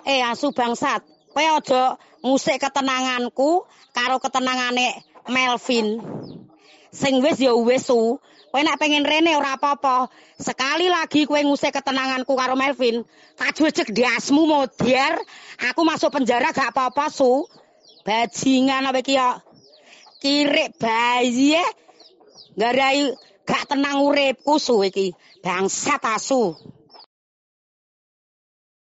Asu bangsat. Kowe aja ngusik ketenanganku karo ketenangane Melvin. Sing wis ya wis su. Kowe nek pengen rene ora apa-apa. Sekali lagi kowe ngusik ketenanganku karo Melvin, tak jejeg dasmu modar. Aku masuk penjara gak apa-apa su. Bajingan apa iki ya? Kirik bayi garai gak tenang uripku su iki. Bangsat asu.